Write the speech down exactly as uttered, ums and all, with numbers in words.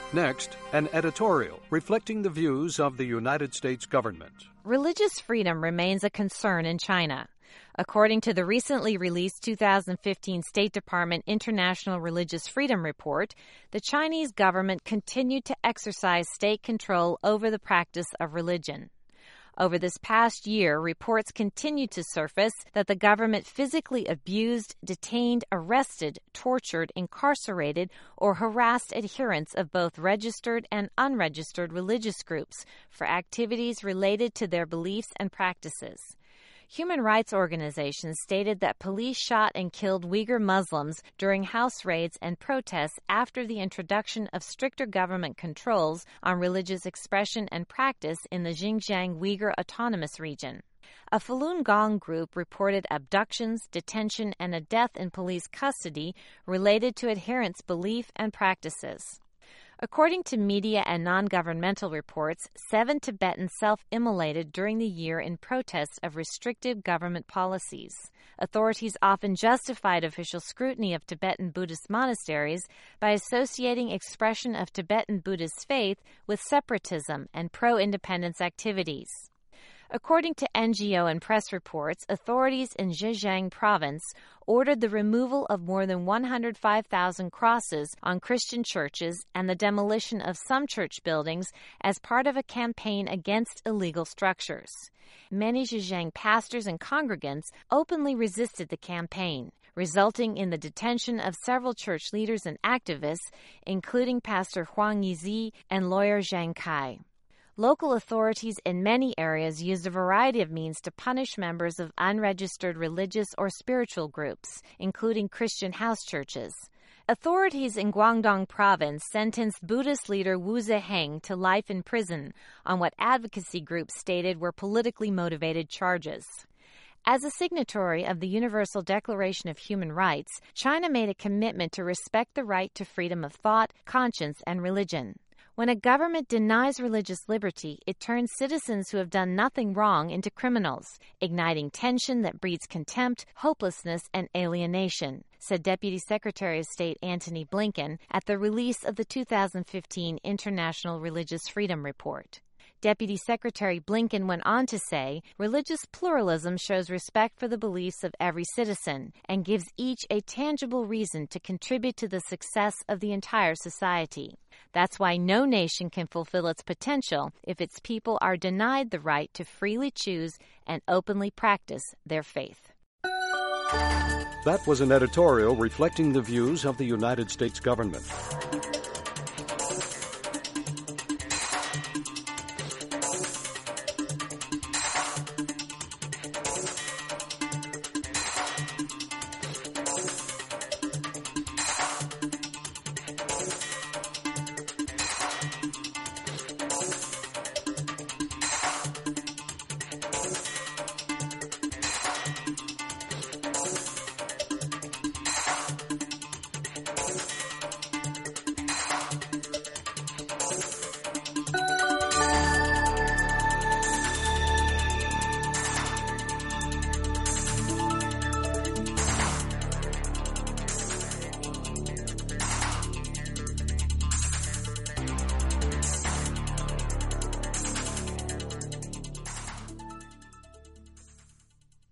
Next, an editorial reflecting the views of the United States government. Religious freedom remains a concern in China. According to the recently released two thousand fifteen State Department International Religious Freedom Report, the Chinese government continued to exercise state control over the practice of religion. Over this past year, reports continued to surface that the government physically abused, detained, arrested, tortured, incarcerated, or harassed adherents of both registered and unregistered religious groups for activities related to their beliefs and practices. Human rights organizations stated that police shot and killed Uyghur Muslims during house raids and protests after the introduction of stricter government controls on religious expression and practice in the Xinjiang Uyghur Autonomous Region. A Falun Gong group reported abductions, detention, and a death in police custody related to adherents' belief and practices. According to media and non-governmental reports, seven Tibetans self-immolated during the year in protest of restrictive government policies. Authorities often justified official scrutiny of Tibetan Buddhist monasteries by associating expression of Tibetan Buddhist faith with separatism and pro-independence activities. According to N G O and press reports, authorities in Zhejiang province ordered the removal of more than one hundred five thousand crosses on Christian churches and the demolition of some church buildings as part of a campaign against illegal structures. Many Zhejiang pastors and congregants openly resisted the campaign, resulting in the detention of several church leaders and activists, including Pastor Huang Yizi and lawyer Zhang Kai. Local authorities in many areas used a variety of means to punish members of unregistered religious or spiritual groups, including Christian house churches. Authorities in Guangdong province sentenced Buddhist leader Wu Zeheng to life in prison on what advocacy groups stated were politically motivated charges. As a signatory of the Universal Declaration of Human Rights, China made a commitment to respect the right to freedom of thought, conscience, and religion. When a government denies religious liberty, it turns citizens who have done nothing wrong into criminals, igniting tension that breeds contempt, hopelessness, and alienation, said Deputy Secretary of State Antony Blinken at the release of the two thousand fifteen International Religious Freedom Report. Deputy Secretary Blinken went on to say, religious pluralism shows respect for the beliefs of every citizen and gives each a tangible reason to contribute to the success of the entire society. That's why no nation can fulfill its potential if its people are denied the right to freely choose and openly practice their faith. That was an editorial reflecting the views of the United States government.